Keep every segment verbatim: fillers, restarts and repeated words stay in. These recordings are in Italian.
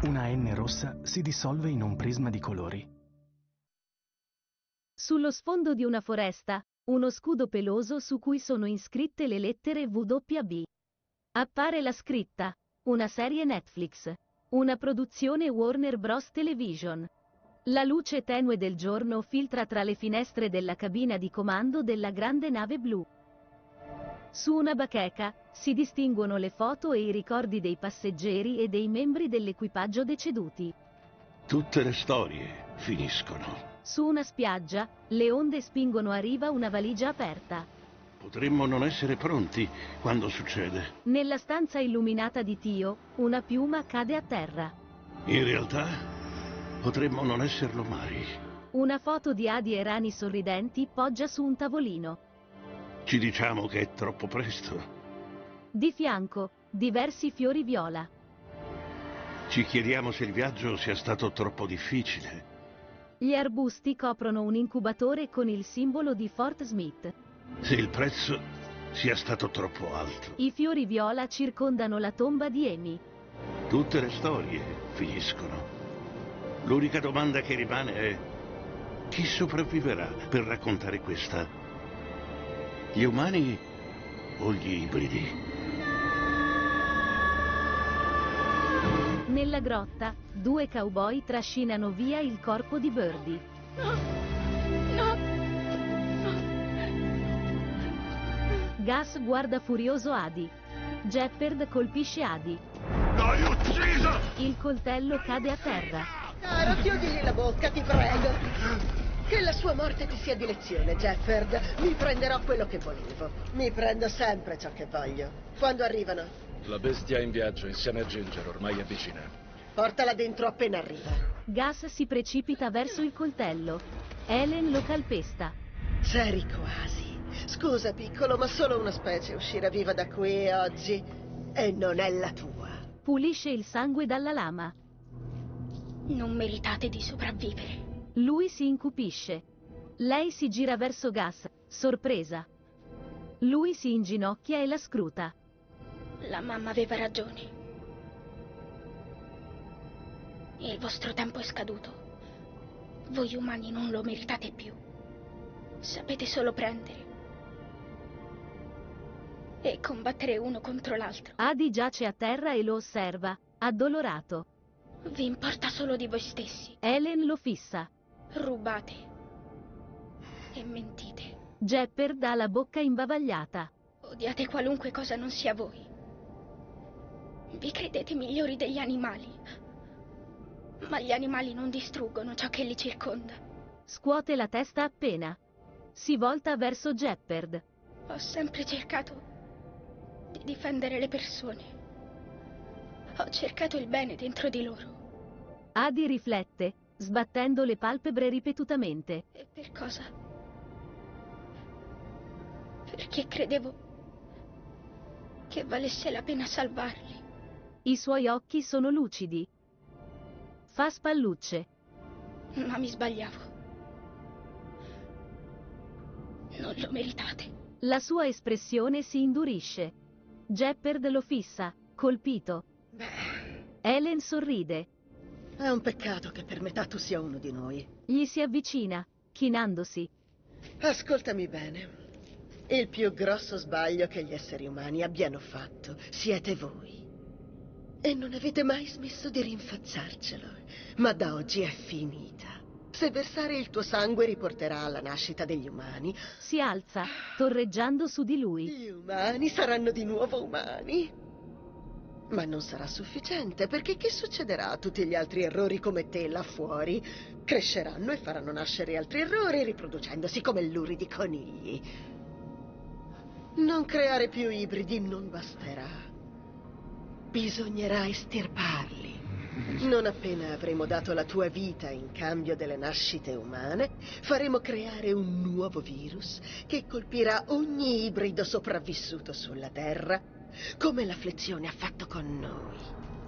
Una N rossa si dissolve in un prisma di colori. Sullo sfondo di una foresta, uno scudo peloso su cui sono iscritte le lettere W B. Appare la scritta: una serie Netflix. Una produzione Warner Bros. Television. La luce tenue del giorno filtra tra le finestre della cabina di comando della grande nave blu. Su una bacheca si distinguono le foto e i ricordi dei passeggeri e dei membri dell'equipaggio deceduti. Tutte le storie finiscono. Su una spiaggia, le onde spingono a riva una valigia aperta. Potremmo non essere pronti quando succede. Nella stanza illuminata di Tio, una piuma cade a terra. In realtà, potremmo non esserlo mai. Una foto di Adi e Rani sorridenti poggia su un tavolino. Ci diciamo che è troppo presto. Di fianco, diversi fiori viola. Ci chiediamo se il viaggio sia stato troppo difficile. Gli arbusti coprono un incubatore con il simbolo di Fort Smith. Se il prezzo sia stato troppo alto. I fiori viola circondano la tomba di Amy. Tutte le storie finiscono. L'unica domanda che rimane è: chi sopravviverà per raccontare questa? Gli umani o gli ibridi? Nella grotta, due cowboy trascinano via il corpo di Birdie. No! No! Gus guarda furioso Adi. Jepperd colpisce Adi. L'hai uccisa! Il coltello cade a terra. Caro, chiudigli la bocca, ti prego. Che la sua morte ti sia di lezione, Jepperd. Mi prenderò quello che volevo. Mi prendo sempre ciò che voglio. Quando arrivano? La bestia è in viaggio insieme a Ginger, ormai è vicina. Portala dentro appena arriva. Gus si precipita verso il coltello. Helen lo calpesta. C'eri quasi. Scusa, piccolo, ma solo una specie uscirà viva da qui oggi. E non è la tua. Pulisce il sangue dalla lama. Non meritate di sopravvivere. Lui si incupisce. Lei si gira verso Gus, sorpresa. Lui si inginocchia e la scruta. La mamma aveva ragione. Il vostro tempo è scaduto. Voi umani non lo meritate più. Sapete solo prendere e combattere uno contro l'altro. Adi giace a terra e lo osserva, addolorato. Vi importa solo di voi stessi. Helen lo fissa. Rubate e mentite. Jepperd ha la bocca imbavagliata. Odiate qualunque cosa non sia voi. Vi credete migliori degli animali. Ma gli animali non distruggono ciò che li circonda. Scuote la testa appena. Si volta verso Jepperd. Ho sempre cercato di difendere le persone. Ho cercato il bene dentro di loro. Adi riflette, sbattendo le palpebre ripetutamente. E per cosa? Perché credevo che valesse la pena salvarli. I suoi occhi sono lucidi. Fa spallucce. Ma mi sbagliavo. Non lo meritate. La sua espressione si indurisce. Jepperd lo fissa, colpito. Beh, Helen sorride. è un peccato che per metà tu sia uno di noi. Gli si avvicina, chinandosi. Ascoltami bene. Il più grosso sbaglio che gli esseri umani abbiano fatto siete voi. E non avete mai smesso di rinfacciarcelo. Ma da oggi è finita. Se versare il tuo sangue riporterà alla nascita degli umani, Si alza, torreggiando su di lui. gli umani saranno di nuovo umani. Ma non sarà sufficiente, perché che succederà a tutti gli altri errori come te là fuori? Cresceranno e faranno nascere altri errori, riproducendosi come luridi conigli. Non creare più ibridi non basterà. Bisognerà estirparli. Non appena avremo dato la tua vita in cambio delle nascite umane, faremo creare un nuovo virus che colpirà ogni ibrido sopravvissuto sulla Terra, come l'afflizione ha fatto con noi.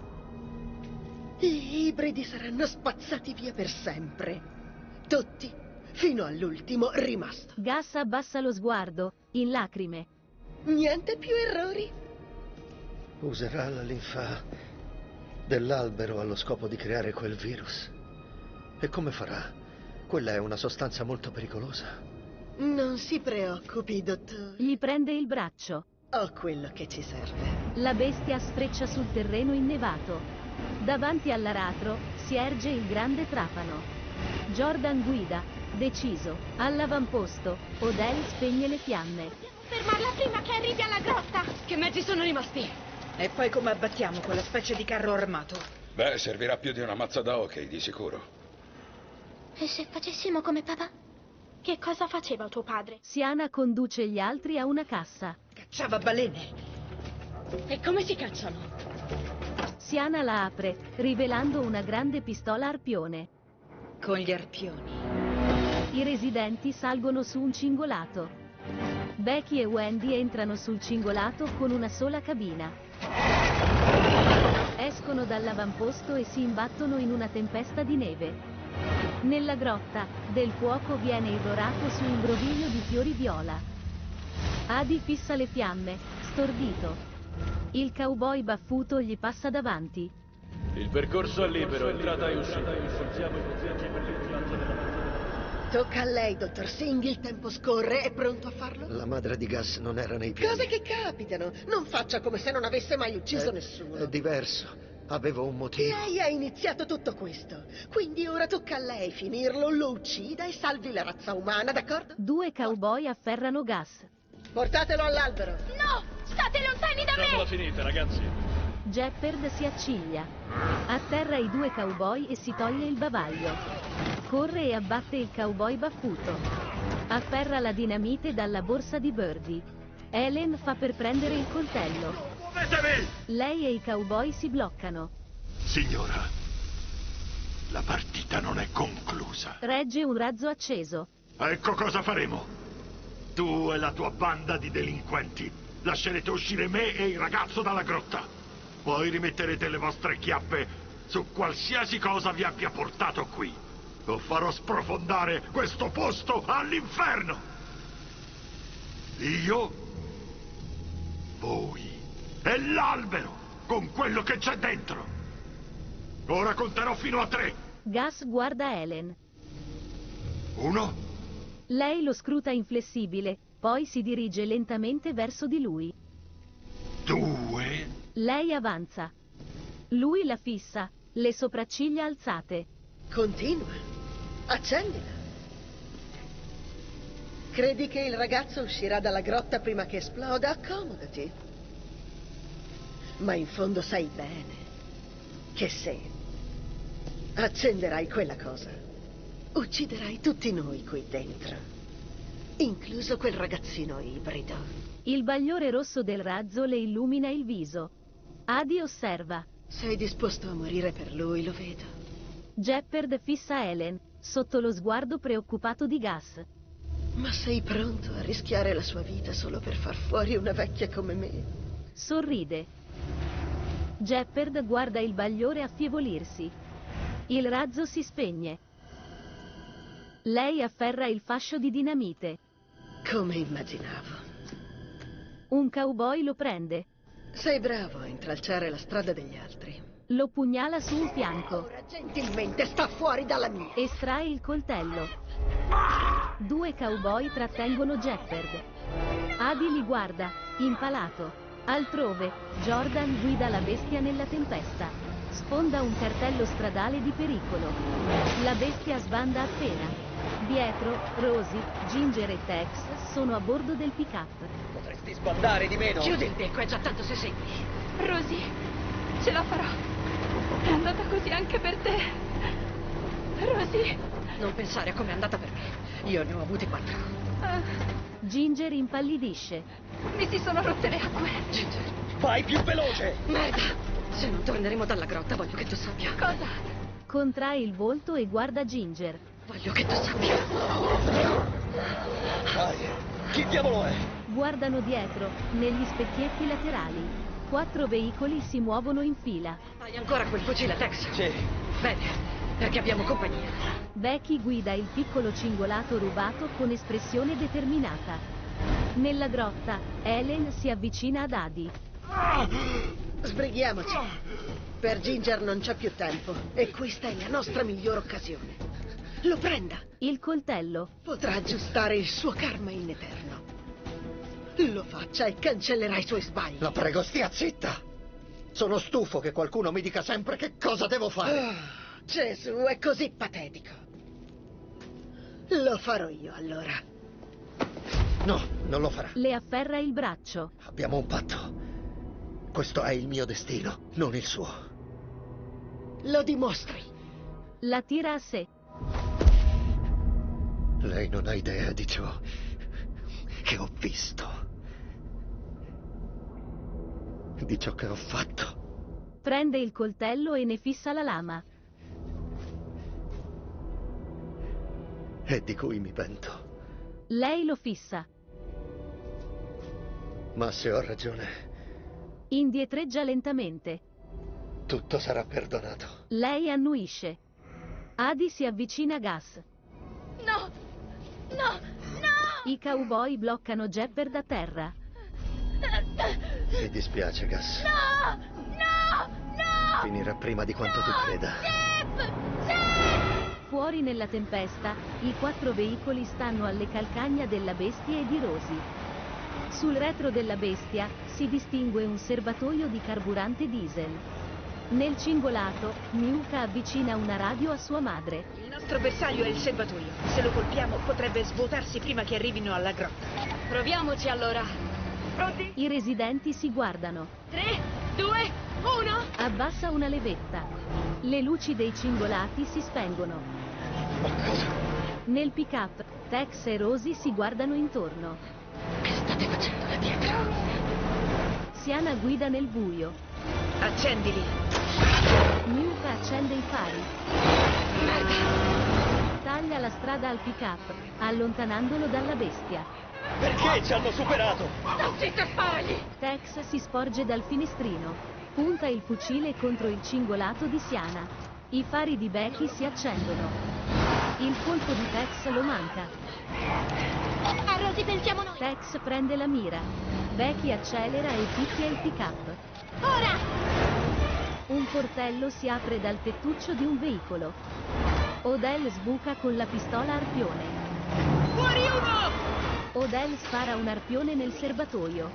Gli ibridi saranno spazzati via per sempre. Tutti, fino all'ultimo rimasto. Gus abbassa lo sguardo, in lacrime. Niente più errori. Userà la linfa Dell'albero allo scopo di creare quel virus. E come farà? Quella è una sostanza molto pericolosa. Non si preoccupi, dottore. Gli prende il braccio. Ho quello che ci serve. La bestia sfreccia sul terreno innevato. Davanti all'aratro si erge il grande trapano. Jordan guida, deciso, all'avamposto. Odell spegne le fiamme. Fermarla prima che arrivi alla grotta! Che mezzi sono rimasti? E poi come abbattiamo quella specie di carro armato? Beh, servirà più di una mazza da hockey, di sicuro. E se facessimo come papà? Che cosa faceva tuo padre? Siana conduce gli altri a una cassa. Cacciava balene. E come si cacciano? Siana la apre, rivelando una grande pistola arpione. Con gli arpioni. I residenti salgono su un cingolato. Becky e Wendy entrano sul cingolato con una sola cabina. Escono dall'avamposto e si imbattono in una tempesta di neve. Nella grotta, del fuoco viene irrorato su un groviglio di fiori viola. Adi fissa le fiamme, stordito. Il cowboy baffuto gli passa davanti. Il percorso è libero, entrata e uscita. Utilizziamo i poteri per l'entrata della mazza. Tocca a lei, dottor Singh, il tempo scorre. È pronto a farlo? La madre di Gus non era nei piani. Cose che capitano. Non faccia come se non avesse mai ucciso È- nessuno. È diverso. Avevo un motivo. Lei ha iniziato tutto questo. Quindi ora tocca a lei finirlo, lo uccida e salvi la razza umana, d'accordo? Due cowboy afferrano Gus. Portatelo all'albero. No! State lontani da Facciamola me! finita, ragazzi. Jepperd si acciglia. Atterra i due cowboy e si toglie il bavaglio. Corre e abbatte il cowboy baffuto. Afferra la dinamite dalla borsa di Birdie. Helen fa per prendere il coltello. Muovetevi! Lei e i cowboy si bloccano. Signora, la partita non è conclusa. Regge un razzo acceso. Ecco cosa faremo. Tu e la tua banda di delinquenti lascerete uscire me e il ragazzo dalla grotta. Poi rimetterete le vostre chiappe su qualsiasi cosa vi abbia portato qui. O farò sprofondare questo posto all'inferno. Io, voi e l'albero con quello che c'è dentro. Ora conterò fino a tre. Gus guarda Helen. Uno, Lei lo scruta inflessibile, poi si dirige lentamente verso di lui. due, Lei avanza. Lui la fissa, le sopracciglia alzate. Continua. Accendila. Credi che il ragazzo uscirà dalla grotta prima che esploda? Accomodati. Ma in fondo sai bene che se accenderai quella cosa, ucciderai tutti noi qui dentro, incluso quel ragazzino ibrido. Il bagliore rosso del razzo le illumina il viso. Adi osserva. Sei disposto a morire per lui, lo vedo. Jepperd fissa Helen, sotto lo sguardo preoccupato di Gus. Ma sei pronto a rischiare la sua vita solo per far fuori una vecchia come me? Sorride. Jepperd guarda il bagliore affievolirsi. Il razzo si spegne. Lei afferra il fascio di dinamite. Come immaginavo. Un cowboy lo prende. Sei bravo a intralciare la strada degli altri. Lo pugnala su un fianco. Ora gentilmente sta fuori dalla mia. Estrae il coltello. Due cowboy trattengono Jepperd. Adi li guarda, impalato. Altrove, Jordan guida la bestia nella tempesta. Sfonda un cartello stradale di pericolo. La bestia sbanda appena. Dietro, Rosie, Ginger e Tex sono a bordo del pick-up. Potresti sbandare di meno. Chiudi il becco, è già tanto se segui. Rosie, ce la farò. È andata così anche per te. Rosie. Non pensare a com'è andata per me. Io ne ho avuti quattro. Ah, Ginger impallidisce. mi si sono rotte le acque. Ginger. Vai più veloce! Merda! Se non torneremo dalla grotta voglio che tu sappia. Cosa? Contrae il volto e guarda Ginger. Voglio che tu sappia. Vai! Chi diavolo è? Guardano dietro, negli specchietti laterali. Quattro veicoli si muovono in fila. Hai ancora quel fucile, Tex? Sì. Bene, perché abbiamo compagnia. Becky guida il piccolo cingolato rubato con espressione determinata. Nella grotta, Helen si avvicina ad Adi. Sbrighiamoci. Per Ginger non c'è più tempo e questa è la nostra miglior occasione. Lo prenda. Il coltello. Potrà aggiustare il suo karma in eterno. Lo faccia e cancellerà i suoi sbagli. La prego, stia zitta. Sono stufo che qualcuno mi dica sempre che cosa devo fare. Oh, Gesù, è così patetico. Lo farò io, allora. No, non lo farà. Le afferra il braccio. Abbiamo un patto. Questo è il mio destino, non il suo. Lo dimostri. La tira a sé. Lei non ha idea di ciò che ho visto. Di ciò che ho fatto. Prende il coltello e ne fissa la lama. E di cui mi pento. Lei lo fissa. Ma se ho ragione, Indietreggia lentamente. tutto sarà perdonato. Lei annuisce. Adi si avvicina a Gus. No! No! No! I cowboy bloccano Jepper da terra. Mi dispiace, Gus. No! No! No! Finirà prima di quanto tu creda. Jeff! Jeff! Fuori nella tempesta, i quattro veicoli stanno alle calcagna della bestia e di Rosie. Sul retro della bestia si distingue un serbatoio di carburante diesel. Nel cingolato, Miuka avvicina una radio a sua madre. Il nostro bersaglio è il serbatoio. Se lo colpiamo potrebbe svuotarsi prima che arrivino alla grotta. Proviamoci allora. Pronti? I residenti si guardano. Tre, due, uno. Abbassa una levetta. Le luci dei cingolati si spengono. Ma cosa? Nel pick-up, Tex e Rosie si guardano intorno. Che state facendo là dietro? Siana guida nel buio. Accendili. Miuka accende i fari. Merda! Taglia la strada al pick-up, allontanandolo dalla bestia. Perché ci hanno superato? Sta zitto e sparagli. Tex si sporge dal finestrino. Punta il fucile contro il cingolato di Siana. I fari di Becky si accendono. Il colpo di Tex lo manca. A Rosie pensiamo noi. Tex prende la mira. Becky accelera e picchia il pick-up. Ora! Un portello si apre dal tettuccio di un veicolo. Odell sbuca con la pistola arpione. Fuori uno! Odell spara un arpione nel serbatoio.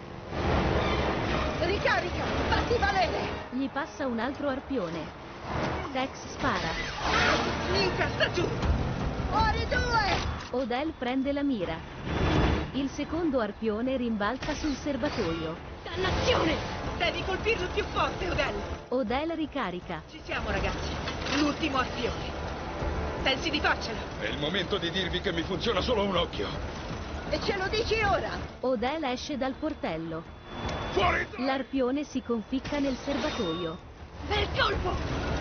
Ricarica! Fatti valere! Gli passa un altro arpione. Tex spara. Miuka, sta giù! Fuori due! Odell prende la mira. Il secondo arpione rimbalza sul serbatoio. Dannazione! Devi colpirlo più forte, Odell! Odell ricarica. Ci siamo, ragazzi. L'ultimo arpione. Pensi di farcela? È il momento di dirvi che mi funziona solo un occhio. E ce lo dici ora? Odell esce dal portello. Fuori! L'arpione si conficca nel serbatoio. Bel colpo!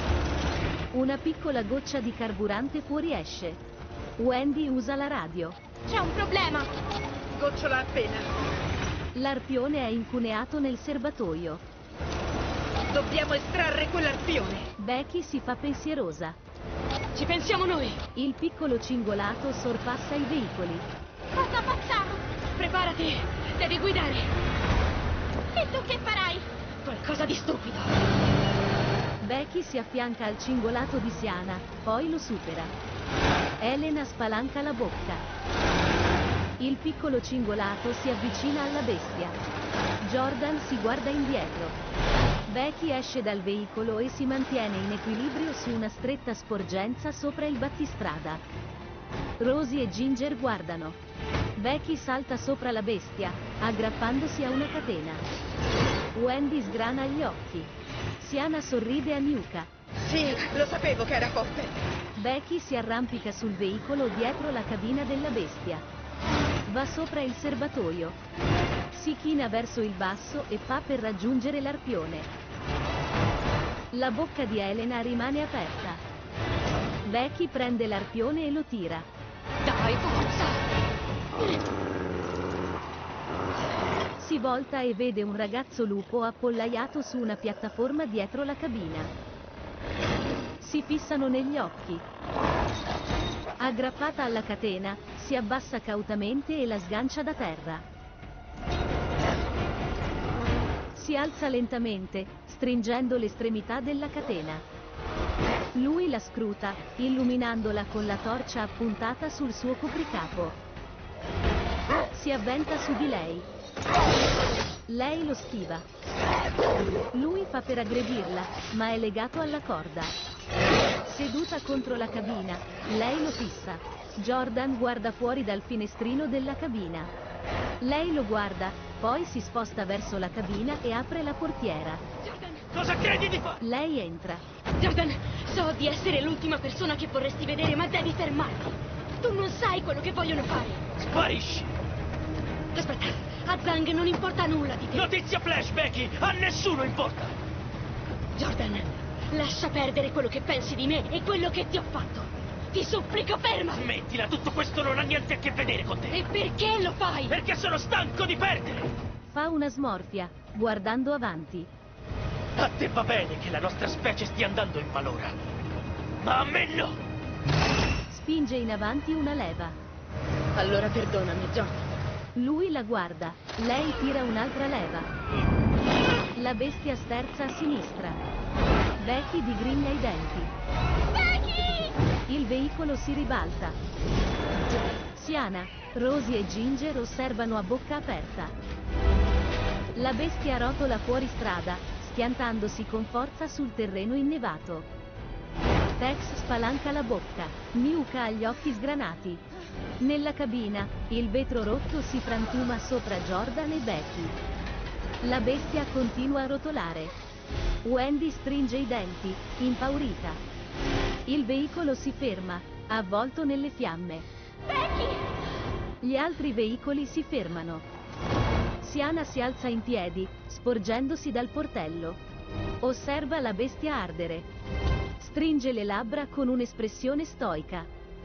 Una piccola goccia di carburante fuoriesce. Wendy usa la radio. C'è un problema. Gocciola appena. L'arpione è incuneato nel serbatoio. Dobbiamo estrarre quell'arpione. Becky si fa pensierosa. Ci pensiamo noi. Il piccolo cingolato sorpassa i veicoli. Cosa facciamo? Preparati. Devi guidare. E tu che farai? Qualcosa di stupido. Becky si affianca al cingolato di Siana, poi lo supera. Elena spalanca la bocca. Il piccolo cingolato si avvicina alla bestia. Jordan si guarda indietro. Becky esce dal veicolo e si mantiene in equilibrio su una stretta sporgenza sopra il battistrada. Rosie e Ginger guardano. Becky salta sopra la bestia, aggrappandosi a una catena. Wendy sgrana gli occhi. Siana sorride a Miuka. Sì, lo sapevo che era forte. Becky si arrampica sul veicolo dietro la cabina della bestia. Va sopra il serbatoio. Si china verso il basso e fa per raggiungere l'arpione. La bocca di Elena rimane aperta. Becky prende l'arpione e lo tira. Dai, forza! Si volta e vede un ragazzo lupo appollaiato su una piattaforma dietro la cabina. Si fissano negli occhi. Aggrappata alla catena, si abbassa cautamente e la sgancia da terra. Si Si alza lentamente, stringendo l'estremità della catena. Lui la scruta, illuminandola con la torcia appuntata sul suo copricapo. Si avventa su di lei. Lei lo schiva. Lui fa per aggredirla, ma è legato alla corda. Seduta contro la cabina, lei lo fissa. Jordan guarda fuori dal finestrino della cabina. Lei lo guarda, poi si sposta verso la cabina e apre la portiera. Jordan! Cosa credi di fare? Lei entra. Jordan, so di essere l'ultima persona che vorresti vedere, ma devi fermarti. Tu non sai quello che vogliono fare. Sparisci! Aspetta, a Zhang non importa nulla di te. Notizia flash, Becky! A nessuno importa! Jordan, lascia perdere quello che pensi di me e quello che ti ho fatto. Ti supplico, ferma! Smettila, tutto questo non ha niente a che vedere con te. E perché lo fai? Perché sono stanco di perdere! Fa una smorfia, guardando avanti. A te va bene che la nostra specie stia andando in malora, ma a me no! Spinge in avanti una leva. Allora perdonami, Jordan. Lui la guarda, lei tira un'altra leva. La bestia sterza a sinistra. Becky digrigna i denti. Becky! Il veicolo si ribalta. Siana, Rosie e Ginger osservano a bocca aperta. La bestia rotola fuori strada, schiantandosi con forza sul terreno innevato. Tex spalanca la bocca, Nuka ha gli occhi sgranati. Nella cabina, il vetro rotto si frantuma sopra Jordan e Becky. La bestia continua a rotolare. Wendy stringe i denti, impaurita. Il veicolo si ferma, avvolto nelle fiamme. Becky! Gli altri veicoli si fermano. Siana si alza in piedi, sporgendosi dal portello. Osserva la bestia ardere. Stringe le labbra con un'espressione stoica.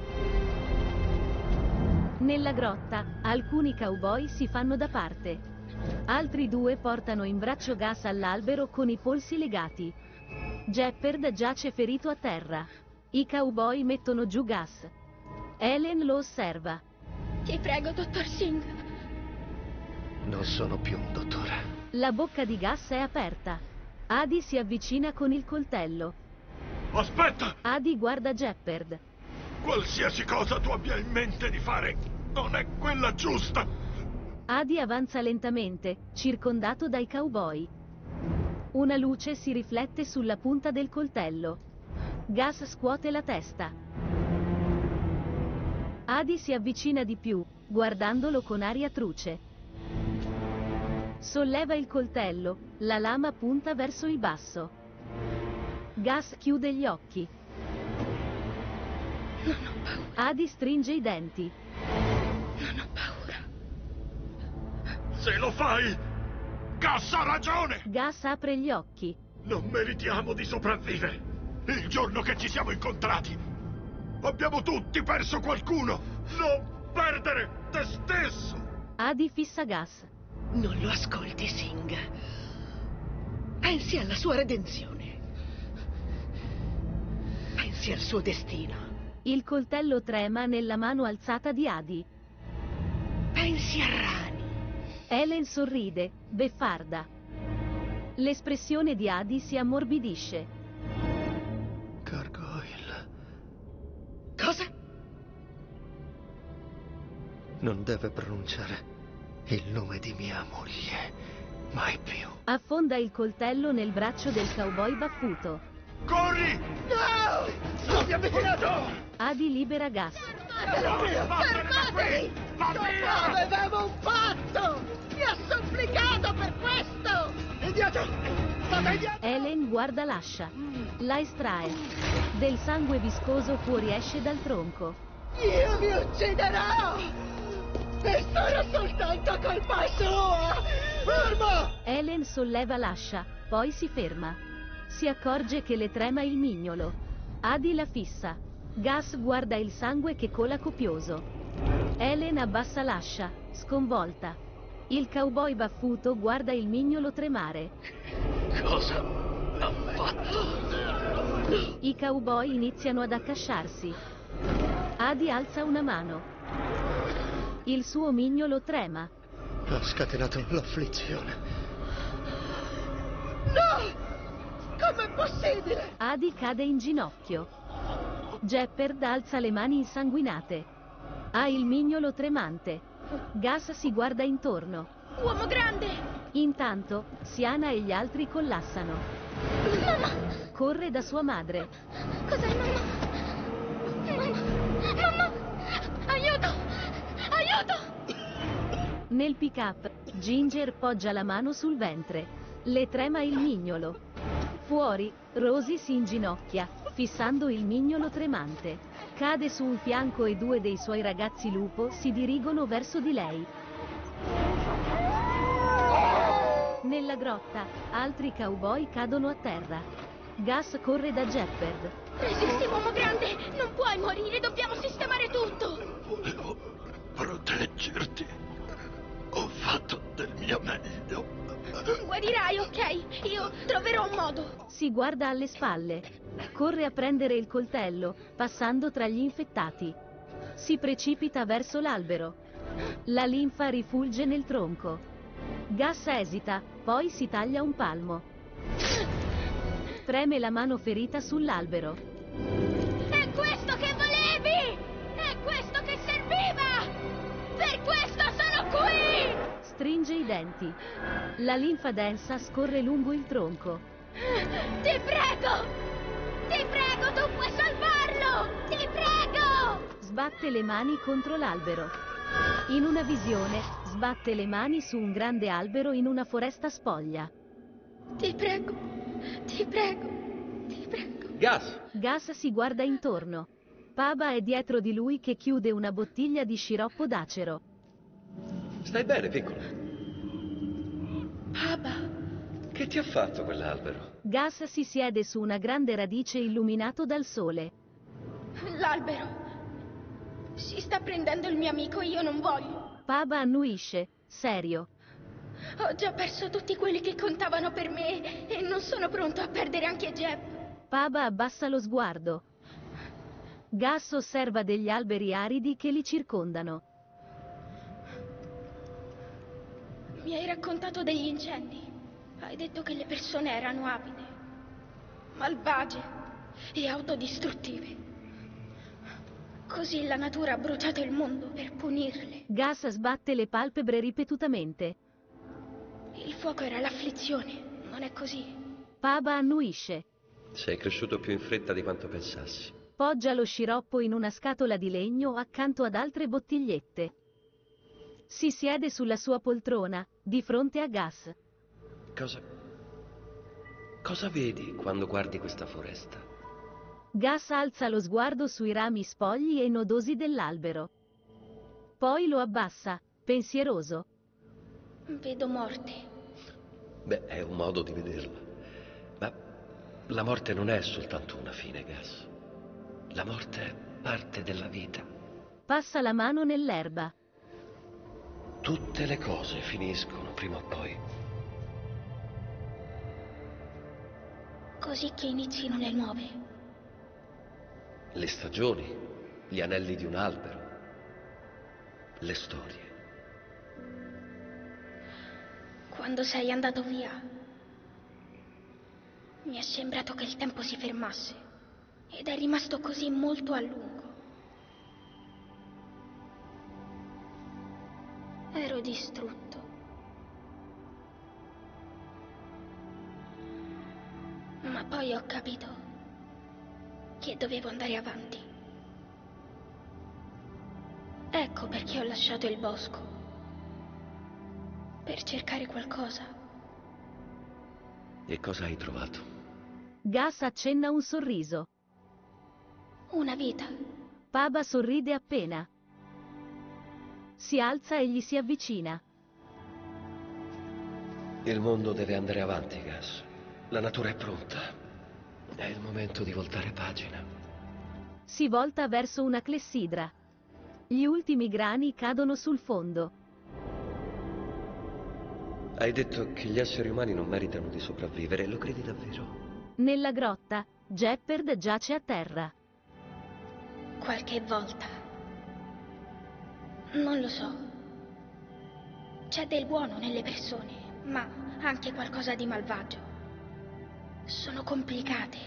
Nella grotta, alcuni cowboy si fanno da parte. Altri due portano in braccio Gas all'albero con i polsi legati. Jepperd giace ferito a terra. I cowboy mettono giù Gas. Helen lo osserva. Ti prego, dottor Singh. Non sono più un dottore. La bocca di Gas è aperta. Adi si avvicina con il coltello. Aspetta! Adi guarda Jepperd. Qualsiasi cosa tu abbia in mente di fare, non è quella giusta! Adi avanza lentamente, circondato dai cowboy. Una luce si riflette sulla punta del coltello. Gas scuote la testa. Adi si avvicina di più, guardandolo con aria truce. Solleva il coltello, la lama punta verso il basso. Gas chiude gli occhi. Non ho paura. Adi stringe i denti. Non ho paura. Se lo fai, Gas ha ragione! Gas apre gli occhi. Non meritiamo di sopravvivere. Il giorno che ci siamo incontrati, abbiamo tutti perso qualcuno. Non perdere te stesso! Adi fissa Gas. Non lo ascolti, Singh. Pensi alla sua redenzione. Pensi al suo destino. Il coltello trema nella mano alzata di Adi. Pensi a Rani. Helen sorride, beffarda. L'espressione di Adi si ammorbidisce. Gargoyle. Cosa? Non deve pronunciare il nome di mia moglie. Mai più. Affonda il coltello nel braccio del cowboy baffuto. Corri! No! Non mi avvicinato! Adi libera Gas. Fermatevi! Avevamo un patto! Mi ha supplicato per questo! Indietro! State indietro! Helen guarda l'ascia. La estrae. Del sangue viscoso fuoriesce dal tronco. Io vi ucciderò! E sarà soltanto colpa sua! Fermo! Helen solleva l'ascia, poi si ferma. Si accorge che le trema il mignolo. Adi la fissa. Gas guarda il sangue che cola copioso. Helen abbassa l'ascia, sconvolta. Il cowboy baffuto guarda il mignolo tremare. Cosa ha fatto? I cowboy iniziano ad accasciarsi. Adi alza una mano. Il suo mignolo trema. Ha scatenato l'afflizione. No! Com'è possibile? Adi cade in ginocchio. Jepperd alza le mani insanguinate. Ha il mignolo tremante. Gas si guarda intorno. Uomo grande! Intanto, Siana e gli altri collassano. Mamma! Corre da sua madre. Cos'è, mamma? Mamma! Mamma! Aiuto! Aiuto! Nel pick-up, Ginger poggia la mano sul ventre. Le trema il mignolo. Fuori, Rosie si inginocchia, fissando il mignolo tremante. Cade su un fianco e due dei suoi ragazzi lupo si dirigono verso di lei. Nella grotta, altri cowboy cadono a terra. Gas corre da Jepperd. Resisti, uomo grande! Non puoi morire, dobbiamo sistemare tutto! Volevo proteggerti. Ho fatto del mio meglio. Guarirai, ok? Io troverò un modo. Si guarda alle spalle. Corre a prendere il coltello, passando tra gli infettati. Si precipita verso l'albero. La linfa rifulge nel tronco. Gas esita, poi si taglia un palmo. Preme la mano ferita sull'albero. È questo che volevi! È questo che serviva! Per questo sono qui! Stringe i denti. La linfa densa scorre lungo il tronco. Ti prego! Ti prego, tu puoi salvarlo! Ti prego! Sbatte le mani contro l'albero. In una visione, sbatte le mani su un grande albero in una foresta spoglia. Ti prego, ti prego, ti prego. Gas! Gas si guarda intorno. Paba è dietro di lui che chiude una bottiglia di sciroppo d'acero. Stai bene, piccolo? Paba. Che ti ha fatto quell'albero? Gas si siede su una grande radice illuminato dal sole. L'albero. Si sta prendendo il mio amico e io non voglio. Paba annuisce, serio. Ho già perso tutti quelli che contavano per me e non sono pronto a perdere anche Jeb. Paba abbassa lo sguardo. Gas osserva degli alberi aridi che li circondano. Mi hai raccontato degli incendi. Hai detto che le persone erano avide, malvagie e autodistruttive. Così la natura ha bruciato il mondo per punirle. Gas sbatte le palpebre ripetutamente. Il fuoco era l'afflizione, non è così? Paba annuisce. Sei cresciuto più in fretta di quanto pensassi. Poggia lo sciroppo in una scatola di legno accanto ad altre bottigliette. Si siede sulla sua poltrona, di fronte a Gas. Cosa... Cosa vedi quando guardi questa foresta? Gas alza lo sguardo sui rami spogli e nodosi dell'albero. Poi lo abbassa, pensieroso. Vedo morte. Beh, è un modo di vederla. Ma la morte non è soltanto una fine, Gas. La morte è parte della vita. Passa la mano nell'erba. Tutte le cose finiscono prima o poi. Così che inizino le nuove. Le stagioni, gli anelli di un albero, le storie. Quando sei andato via, mi è sembrato che il tempo si fermasse ed è rimasto così molto a lungo. Ero distrutto. Ma poi ho capito che dovevo andare avanti. Ecco perché ho lasciato il bosco. Per cercare qualcosa. E cosa hai trovato? Gas accenna un sorriso. Una vita. Paba sorride appena. Si alza e gli si avvicina. Il mondo deve andare avanti, Gas. La natura è pronta. È il momento di voltare pagina. Si volta verso una clessidra. Gli ultimi grani cadono sul fondo. Hai detto che gli esseri umani non meritano di sopravvivere, lo credi davvero? Nella grotta, Jepperd giace a terra. Qualche volta. Non lo so. C'è del buono nelle persone, ma anche qualcosa di malvagio. sono complicate.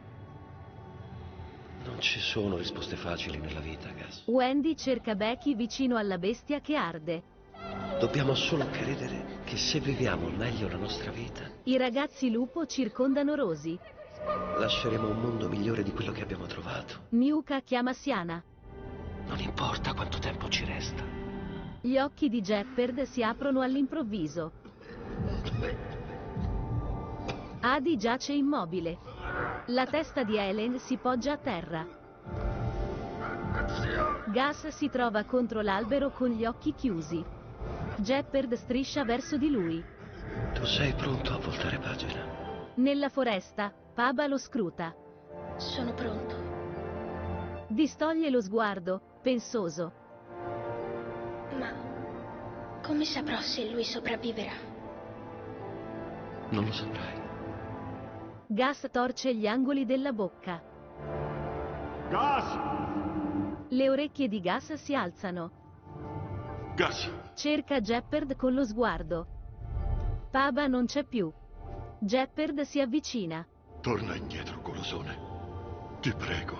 Non ci sono risposte facili nella vita, Gus. Wendy cerca Becky vicino alla bestia che arde. Dobbiamo solo credere che se viviamo al meglio la nostra vita, I ragazzi lupo circondano Rosie. lasceremo un mondo migliore di quello che abbiamo trovato. Nuka chiama Siana. Non importa quanto tempo ci resta. Gli occhi di Jepperd si aprono all'improvviso. Adi giace immobile. La testa di Helen si poggia a terra. Gus si trova contro l'albero con gli occhi chiusi. Jepperd striscia verso di lui. Tu sei pronto a voltare pagina? Nella foresta, Paba lo scruta. Sono pronto. Distoglie lo sguardo, pensoso. Ma come saprò se lui sopravviverà? Non lo saprai. Gus torce gli angoli della bocca. Gus! Le orecchie di Gus si alzano. Gus! Cerca Jepperd con lo sguardo. Paba non c'è più. Jepperd si avvicina. Torna indietro, golosone. Ti prego.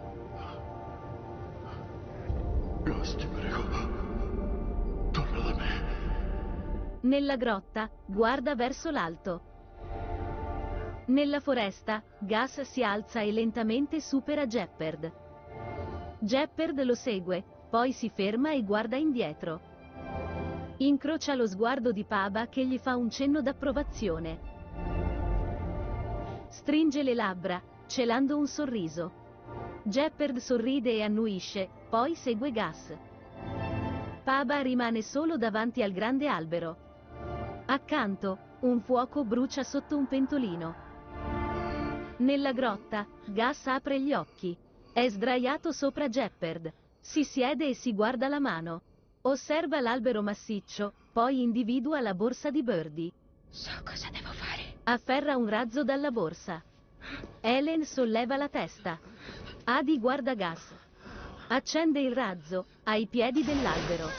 Gus, ti prego. Torna da me. Nella grotta, guarda verso l'alto. Nella foresta, Gus si alza e lentamente supera Jepperd. Jepperd lo segue, poi si ferma e guarda indietro. Incrocia lo sguardo di Paba che gli fa un cenno d'approvazione. Stringe le labbra, celando un sorriso. Jepperd sorride e annuisce, poi segue Gus. Paba rimane solo davanti al grande albero. Accanto, un fuoco brucia sotto un pentolino. Nella grotta, Gus apre gli occhi. È sdraiato sopra Jepperd. Si siede e si guarda la mano. Osserva l'albero massiccio, poi individua la borsa di Birdie. So cosa devo fare. Afferra un razzo dalla borsa. Helen solleva la testa. Adi guarda Gus. Accende il razzo, ai piedi dell'albero.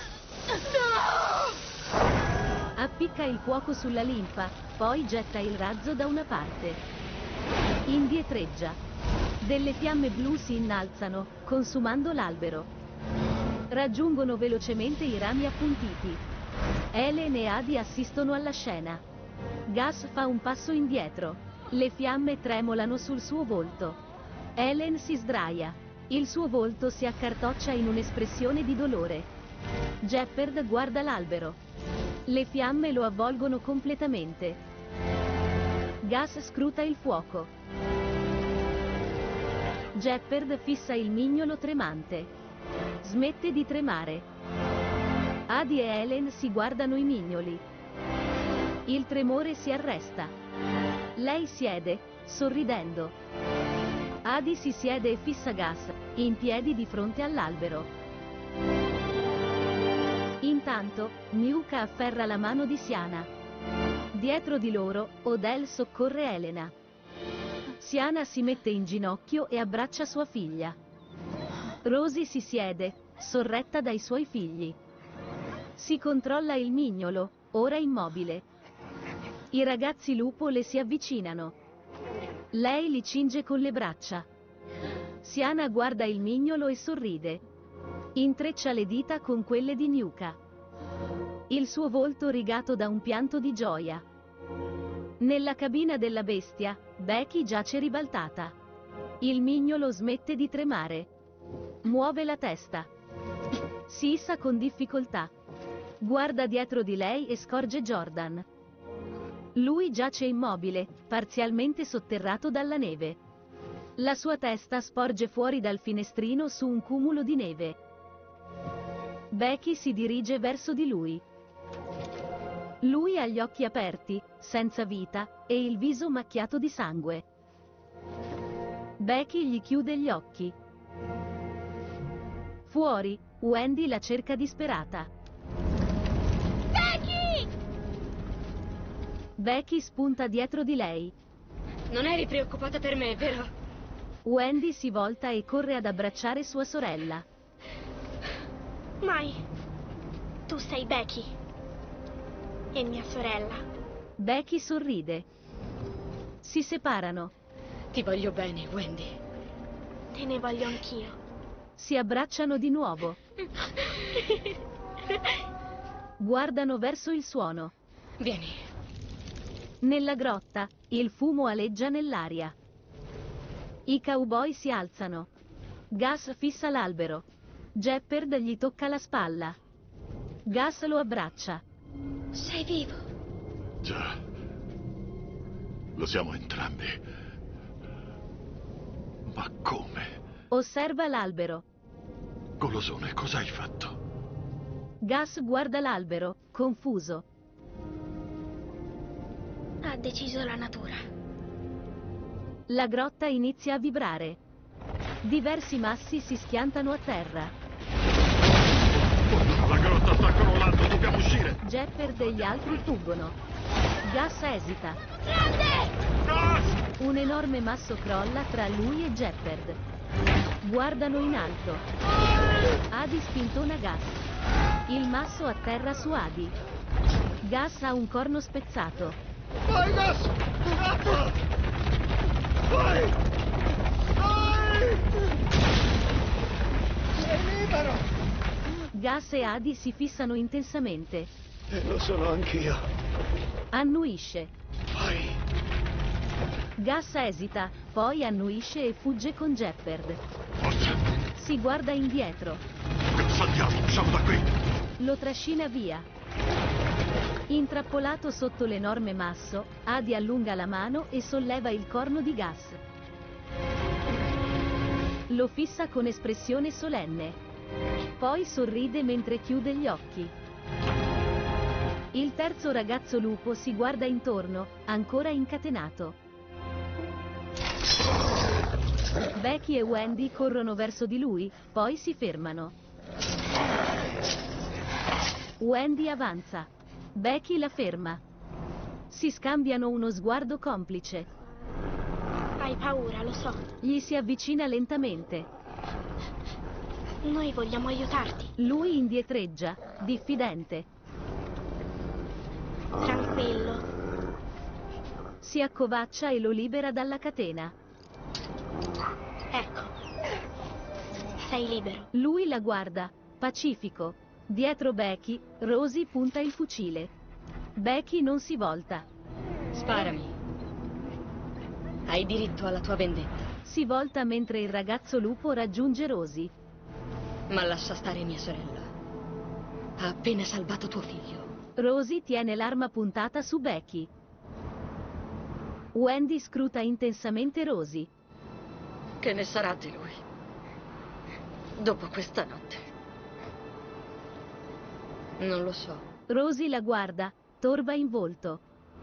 No! Appicca il fuoco sulla linfa, poi getta il razzo da una parte. Indietreggia. Delle fiamme blu si innalzano, consumando l'albero. Raggiungono velocemente i rami appuntiti. Helen e Adi assistono alla scena. Gus fa un passo indietro. Le fiamme tremolano sul suo volto. Helen si sdraia. Il suo volto si accartoccia in un'espressione di dolore. Jepperd guarda l'albero. Le fiamme lo avvolgono completamente. Gus scruta il fuoco. Jepperd fissa il mignolo tremante. Smette di tremare. Adi e Helen si guardano i mignoli. Il tremore si arresta. Lei siede, sorridendo. Adi si siede e fissa Gus, in piedi di fronte all'albero. Intanto, Nuka afferra la mano di Siana. Dietro di loro, Odell soccorre Elena. Siana si mette in ginocchio e abbraccia sua figlia. Rosie si siede, sorretta dai suoi figli. Si controlla il mignolo, ora immobile. I ragazzi lupo le si avvicinano. Lei li cinge con le braccia. Siana guarda il mignolo e sorride. Intreccia le dita con quelle di Nuka. Il suo volto rigato da un pianto di gioia. Nella cabina della bestia, Becky giace ribaltata. Il mignolo smette di tremare. Muove la testa. Si issa con difficoltà. Guarda dietro di lei e scorge Jordan. Lui giace immobile, parzialmente sotterrato dalla neve. La sua testa sporge fuori dal finestrino su un cumulo di neve. Becky si dirige verso di lui. Lui ha gli occhi aperti, senza vita, e il viso macchiato di sangue. Becky gli chiude gli occhi. Fuori, Wendy la cerca disperata. Becky! Becky spunta dietro di lei. Non eri preoccupata per me, vero? Wendy si volta e corre ad abbracciare sua sorella. Mai. Tu sei Becky. E mia sorella. Becky sorride. Si separano. Ti voglio bene, Wendy. Te ne voglio anch'io. Si abbracciano di nuovo. Guardano verso il suono. Vieni. Nella grotta, il fumo aleggia nell'aria. I cowboy si alzano. Gus fissa l'albero. Jepperd gli tocca la spalla. Gus lo abbraccia. Sei vivo. Già. Lo siamo entrambi. Ma come? Osserva l'albero. Golosone, cosa hai fatto? Gus guarda l'albero, confuso. Ha deciso la natura. La grotta inizia a vibrare. Diversi massi si schiantano a terra. La grotta sta crollando, dobbiamo uscire! Jepperd e gli altri fuggono. Gus esita. Gus! Un enorme masso crolla tra lui e Jepperd. Guardano in alto. Adi spintona Gus. Il masso atterra su Adi. Gus ha un corno spezzato. Vai, Gus! Vai! Vai! Vai! Sei libero! Gus e Adi si fissano intensamente. E lo sono anch'io. Annuisce. Vai! Gus esita, poi annuisce e fugge con Jepperd. Si guarda indietro. Gus, andiamo, usciamo da qui! Lo trascina via. Intrappolato sotto l'enorme masso, Adi allunga la mano e solleva il corno di Gus. Lo fissa con espressione solenne. Poi sorride mentre chiude gli occhi. Il terzo ragazzo lupo si guarda intorno, ancora incatenato. Becky e Wendy corrono verso di lui, poi si fermano. Wendy avanza. Becky la ferma. Si scambiano uno sguardo complice. Hai paura, lo so. Gli si avvicina lentamente. Noi vogliamo aiutarti. Lui indietreggia, diffidente. Tranquillo. Si accovaccia e lo libera dalla catena. Ecco. Sei libero. Lui la guarda, pacifico. Dietro Becky, Rosie punta il fucile. Becky non si volta. Sparami. Hai diritto alla tua vendetta. Si volta mentre il ragazzo lupo raggiunge Rosie. Ma lascia stare mia sorella. Ha appena salvato tuo figlio. Rosie tiene l'arma puntata su Becky. Wendy scruta intensamente Rosie. Che ne sarà di lui? Dopo questa notte. Non lo so. Rosie la guarda, torva in volto.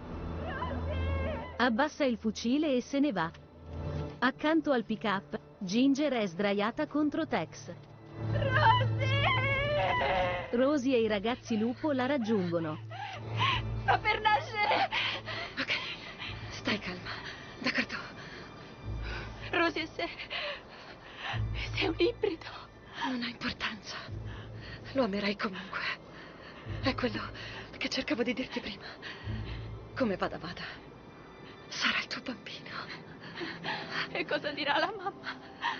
Abbassa il fucile e se ne va. Accanto al pick-up, Ginger è sdraiata contro Tex. Rosie! Rosie e i ragazzi lupo la raggiungono. Sta per nascere! Ok, stai calma, d'accordo. Rosie, sei... sei un ibrido. Non ha importanza. Lo amerai comunque. È quello che cercavo di dirti prima. Come vada vada, sarà il tuo bambino. E cosa dirà la mamma?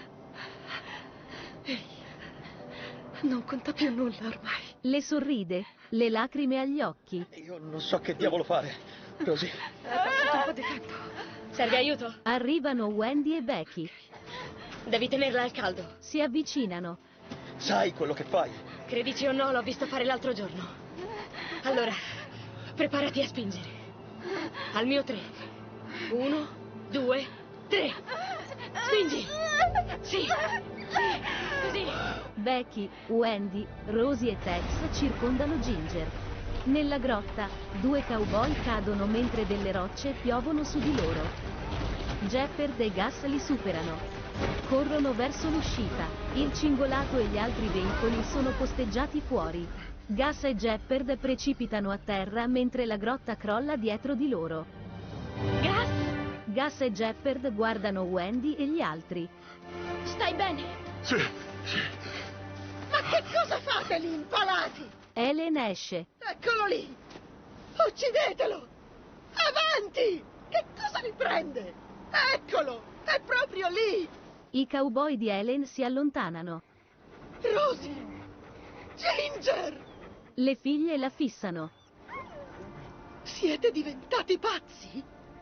Ehi, non conta più nulla ormai. Le sorride, le lacrime agli occhi. Io non so che diavolo fare. Così. È passato un po' di tempo. Serve aiuto? Arrivano Wendy e Becky. Devi tenerla al caldo. Si avvicinano. Sai quello che fai? Credici o no, l'ho visto fare l'altro giorno. Allora, preparati a spingere. Al mio tre. Uno, due, tre. Spingi. Sì. Sì. Così. Becky, Wendy, Rosie e Tex circondano Ginger. Nella grotta, due cowboy cadono mentre delle rocce piovono su di loro. Jepperd e Gus li superano. Corrono verso l'uscita. Il cingolato e gli altri veicoli sono posteggiati fuori. Gus e Jepperd precipitano a terra mentre la grotta crolla dietro di loro. Gus? Gus e Jepperd guardano Wendy e gli altri. Stai bene? Sì, sì. Ma che cosa fate lì impalati? Helen esce. Eccolo lì! Uccidetelo! Avanti! Che cosa vi prende? Eccolo! È proprio lì! I cowboy di Helen si allontanano. Rosie! Ginger! Le figlie la fissano. Siete diventati pazzi?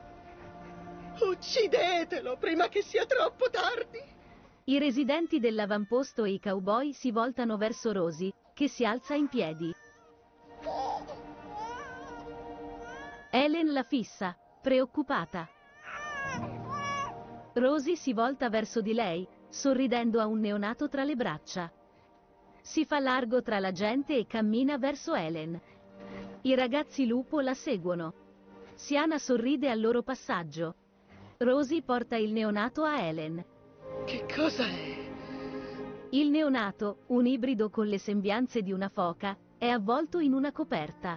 Uccidetelo prima che sia troppo tardi! I residenti dell'avamposto e i cowboy si voltano verso Rosie, che si alza in piedi. Helen la fissa, preoccupata. Rosie si volta verso di lei, sorridendo a un neonato tra le braccia. Si fa largo tra la gente e cammina verso Helen. I ragazzi lupo la seguono. Siana sorride al loro passaggio. Rosie porta il neonato a Helen. Che cosa è? Il neonato, un ibrido con le sembianze di una foca, è avvolto in una coperta.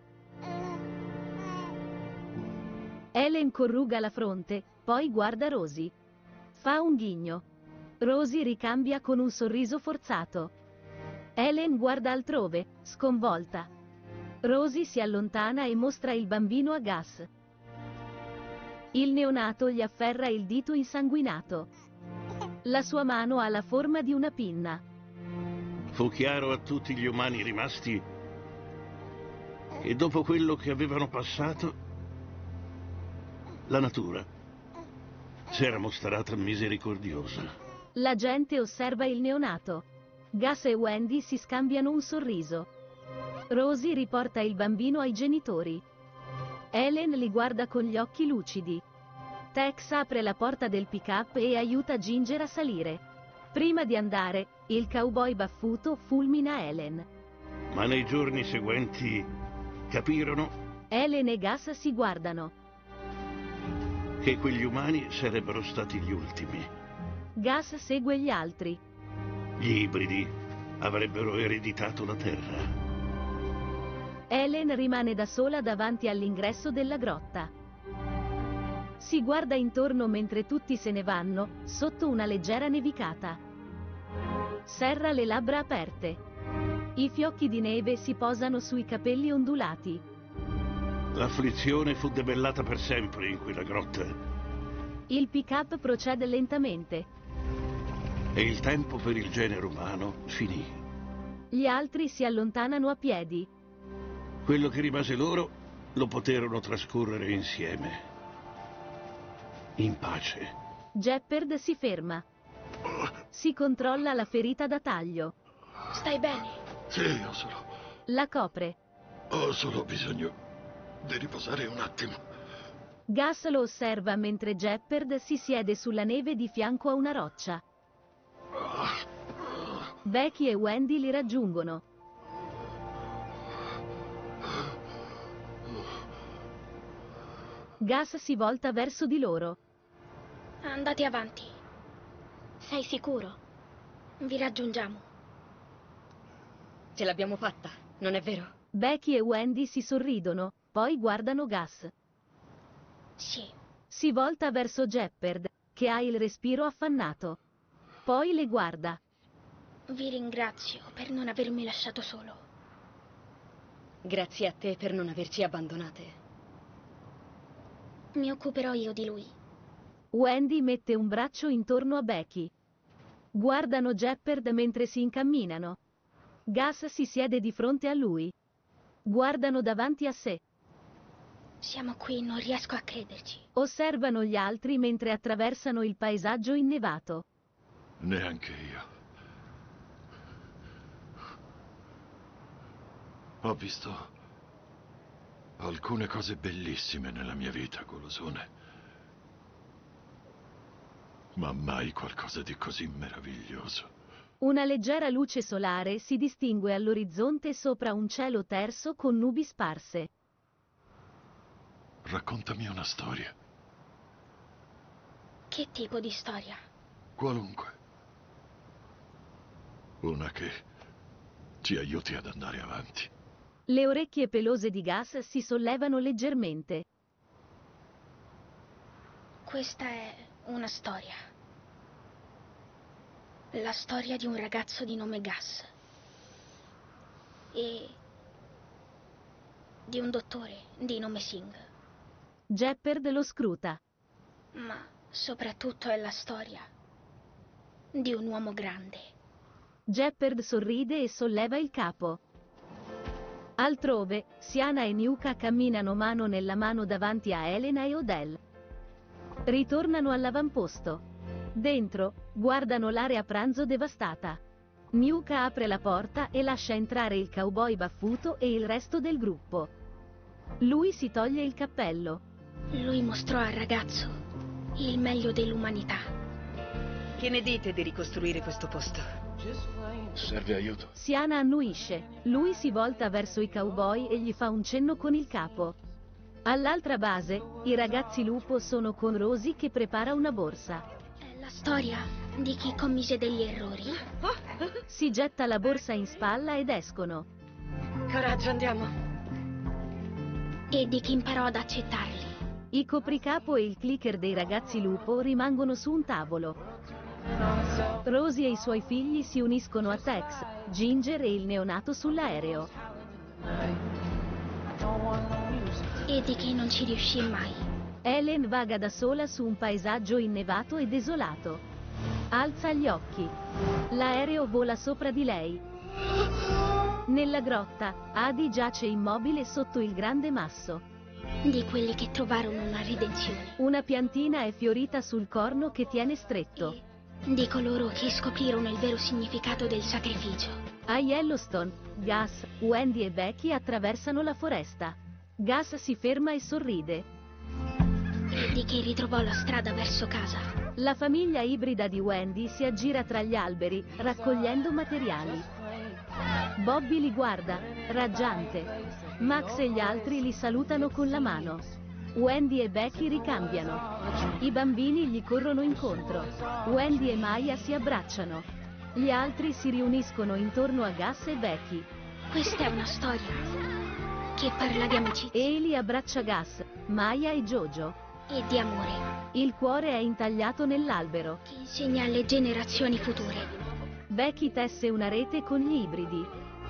Helen corruga la fronte, poi guarda Rosie. Fa un ghigno. Rosie ricambia con un sorriso forzato. Helen guarda altrove, sconvolta. Rosie si allontana e mostra il bambino a Gus. Il neonato gli afferra il dito insanguinato. La sua mano ha la forma di una pinna. Fu chiaro a tutti gli umani rimasti che dopo quello che avevano passato, la natura si era mostrata misericordiosa. La gente osserva il neonato. Gus e Wendy si scambiano un sorriso. Rosie riporta il bambino ai genitori. Helen li guarda con gli occhi lucidi. Tex apre la porta del pick-up e aiuta Ginger a salire. Prima di andare, il cowboy baffuto fulmina Helen. Ma nei giorni seguenti capirono Helen e Gus si guardano. che quegli umani sarebbero stati gli ultimi. Gus segue gli altri. Gli ibridi avrebbero ereditato la terra. Helen rimane da sola davanti all'ingresso della grotta. Si guarda intorno mentre tutti se ne vanno, sotto una leggera nevicata. Serra le labbra aperte. I fiocchi di neve si posano sui capelli ondulati. L'afflizione fu debellata per sempre in quella grotta Il pick-up procede lentamente. e il tempo per il genere umano finì. Gli altri si allontanano a piedi. Quello che rimase loro lo poterono trascorrere insieme, in pace. Jepperd si ferma. Si controlla la ferita da taglio. Stai bene? Sì, ho solo... La copre. ho solo bisogno di riposare un attimo. Gus lo osserva mentre Jepperd si siede sulla neve di fianco a una roccia. Becky e Wendy li raggiungono. Gus si volta verso di loro. Andate avanti. Sei sicuro? Vi raggiungiamo. Ce l'abbiamo fatta, non è vero? Becky e Wendy si sorridono, poi guardano Gus. Sì. Si volta verso Jepperd, che ha il respiro affannato. Poi le guarda. Vi ringrazio per non avermi lasciato solo. Grazie a te per non averci abbandonate. Mi occuperò io di lui. Wendy mette un braccio intorno a Becky. Guardano Jepperd mentre si incamminano. Gus si siede di fronte a lui. Guardano davanti a sé. Siamo qui, non riesco a crederci. Osservano gli altri mentre attraversano il paesaggio innevato. Neanche io. Ho visto alcune cose bellissime nella mia vita, Golosone. Ma mai qualcosa di così meraviglioso. Una leggera luce solare si distingue all'orizzonte sopra un cielo terso con nubi sparse. Raccontami una storia. Che tipo di storia? Qualunque. Una che ci aiuti ad andare avanti. Le orecchie pelose di Gus si sollevano leggermente. Questa è una storia. La storia di un ragazzo di nome Gus. E di un dottore di nome Singh. Jepperd lo scruta. Ma soprattutto è la storia di un uomo grande. Jepperd sorride e solleva il capo. Altrove, Siana e Niuka camminano mano nella mano davanti a Elena e Odell. Ritornano all'avamposto. Dentro, guardano l'area pranzo devastata. Niuka apre la porta e lascia entrare il cowboy baffuto e il resto del gruppo. Lui si toglie il cappello. Lui mostrò al ragazzo il meglio dell'umanità. Che ne dite di ricostruire questo posto? Serve aiuto. Siana annuisce. Lui si volta verso i cowboy e gli fa un cenno con il capo. All'altra base, i ragazzi lupo sono con Rosie che prepara una borsa. È la storia di chi commise degli errori. Si getta la borsa in spalla ed escono. Coraggio, andiamo. E di chi imparò ad accettarli. I copricapo e il clicker dei ragazzi lupo rimangono su un tavolo. Rosie e i suoi figli si uniscono a Tex, Ginger e il neonato sull'aereo. E di chi non ci riuscì mai. Helen vaga da sola su un paesaggio innevato e desolato. Alza gli occhi. L'aereo vola sopra di lei. Nella grotta, Adi giace immobile sotto il grande masso. Di quelli che trovarono una redenzione. Una piantina è fiorita sul corno che tiene stretto. Di coloro che scoprirono il vero significato del sacrificio. A Yellowstone, Gus, Wendy e Becky attraversano la foresta. Gus si ferma e sorride. E di chi ritrovò la strada verso casa. La famiglia ibrida di Wendy si aggira tra gli alberi, raccogliendo materiali. Bobby li guarda, raggiante. Max e gli altri li salutano con la mano. Wendy e Becky ricambiano. I bambini gli corrono incontro. Wendy e Maya si abbracciano. Gli altri si riuniscono intorno a Gus e Becky. Questa è una storia che parla di amicizia. Eli abbraccia Gus, Maya e Jojo. E di amore. Il cuore è intagliato nell'albero. Che insegna alle generazioni future. Becky tesse una rete con gli ibridi.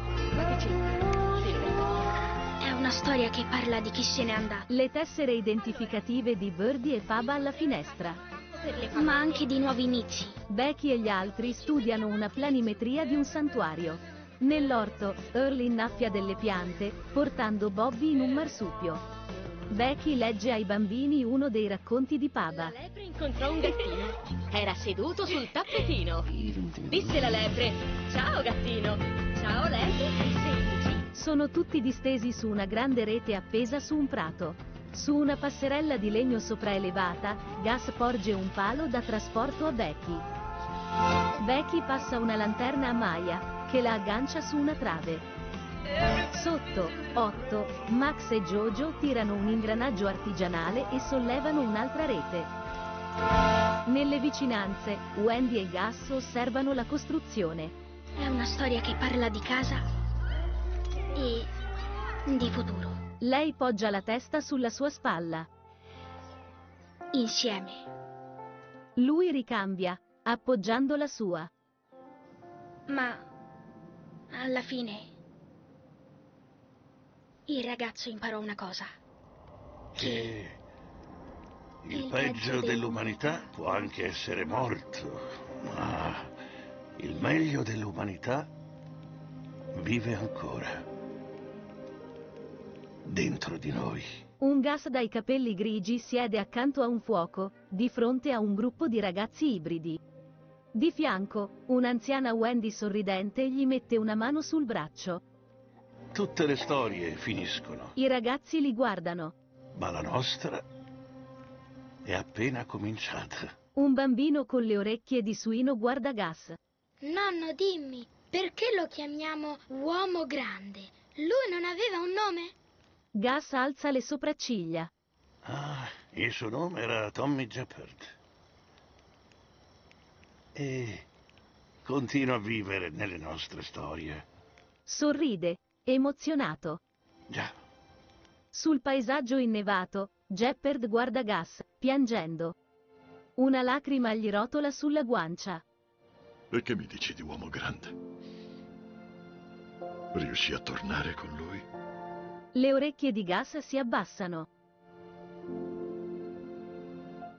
È una storia che parla di chi se n'è andato. Le tessere identificative di Birdie e Faba alla finestra. Ma anche di nuovi inizi. Becky e gli altri studiano una planimetria di un santuario. Nell'orto, Earl innaffia delle piante, portando Bobby in un marsupio. Becky legge ai bambini uno dei racconti di Paba. La lepre incontrò un gattino. Era seduto sul tappetino. Disse la lepre: ciao gattino. Ciao lepre. Semplici. Sono tutti distesi su una grande rete appesa su un prato. Su una passerella di legno sopraelevata, Gus porge un palo da trasporto a Becky. Becky passa una lanterna a Maya, che la aggancia su una trave. Sotto, Otto, Max e Jojo tirano un ingranaggio artigianale e sollevano un'altra rete. Nelle vicinanze, Wendy e Gus osservano la costruzione. È una storia che parla di casa e di futuro. Lei poggia la testa sulla sua spalla. Insieme. Lui ricambia, appoggiando la sua. Ma alla fine il ragazzo imparò una cosa. Che il, il peggio peggio dell'umanità può anche essere morto, ma il meglio dell'umanità vive ancora dentro di noi. Un Gus dai capelli grigi siede accanto a un fuoco, di fronte a un gruppo di ragazzi ibridi. Di fianco, un'anziana Wendy sorridente gli mette una mano sul braccio. Tutte le storie finiscono, I ragazzi li guardano. ma la nostra è appena cominciata. Un bambino con le orecchie di suino guarda Gus. Nonno, dimmi, perché lo chiamiamo uomo grande? Lui non aveva un nome? Gus alza le sopracciglia. Ah, il suo nome era Tommy Jepperd. E continua a vivere nelle nostre storie. Sorride, emozionato. Già. Sul paesaggio innevato, Jepperd guarda Gus, piangendo. Una lacrima gli rotola sulla guancia. E che mi dici di uomo grande? Riuscì a tornare con lui? Le orecchie di Gus si abbassano.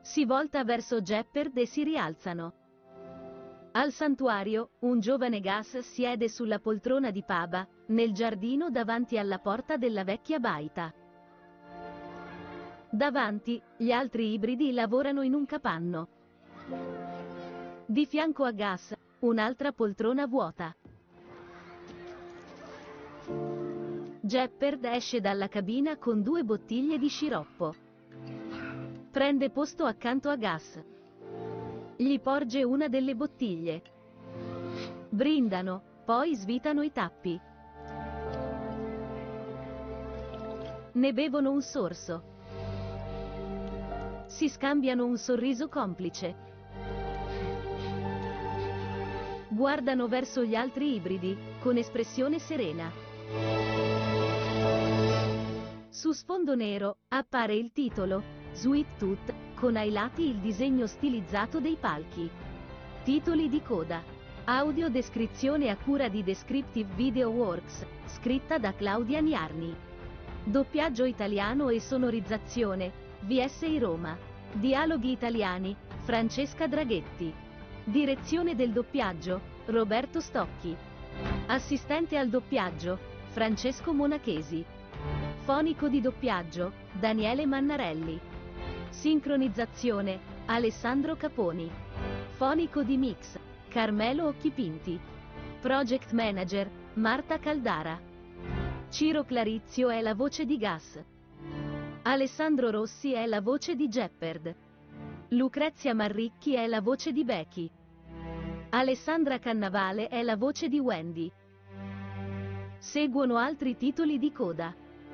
Si volta verso Jepperd e si rialzano. Al santuario, un giovane Gas siede sulla poltrona di Paba, nel giardino davanti alla porta della vecchia baita. Davanti, gli altri ibridi lavorano in un capanno. Di fianco a Gas, un'altra poltrona vuota. Jepperd esce dalla cabina con due bottiglie di sciroppo. Prende posto accanto a Gas. Gli porge una delle bottiglie. Brindano, poi svitano i tappi. Ne bevono un sorso. Si scambiano un sorriso complice. Guardano verso gli altri ibridi, con espressione serena. Su sfondo nero, appare il titolo, Sweet Tooth, con ai lati il disegno stilizzato dei palchi. Titoli di coda. Audio descrizione a cura di Descriptive Video Works, scritta da Claudia Niarni. Doppiaggio italiano e sonorizzazione, V S I Roma. Dialoghi italiani, Francesca Draghetti. Direzione del doppiaggio, Roberto Stocchi. Assistente al doppiaggio, Francesco Monachesi. Fonico di doppiaggio, Daniele Mannarelli. Sincronizzazione, Alessandro Caponi. Fonico di mix, Carmelo Occhipinti. Project Manager, Marta Caldara. Ciro Clarizio è la voce di Gas. Alessandro Rossi è la voce di Jepperd. Lucrezia Marricchi è la voce di Becky. Alessandra Cannavale è la voce di Wendy. Seguono altri titoli di coda.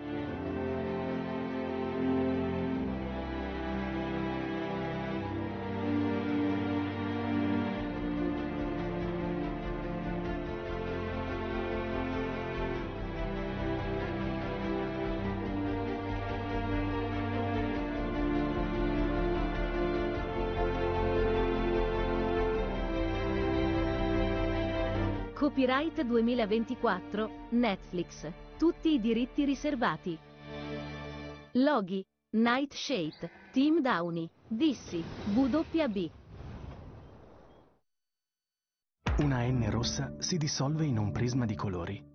Copyright duemilaventiquattro, Netflix. Tutti i diritti riservati. Loghi, Nightshade, Team Downey, Dissy, W B. Una N rossa si dissolve in un prisma di colori.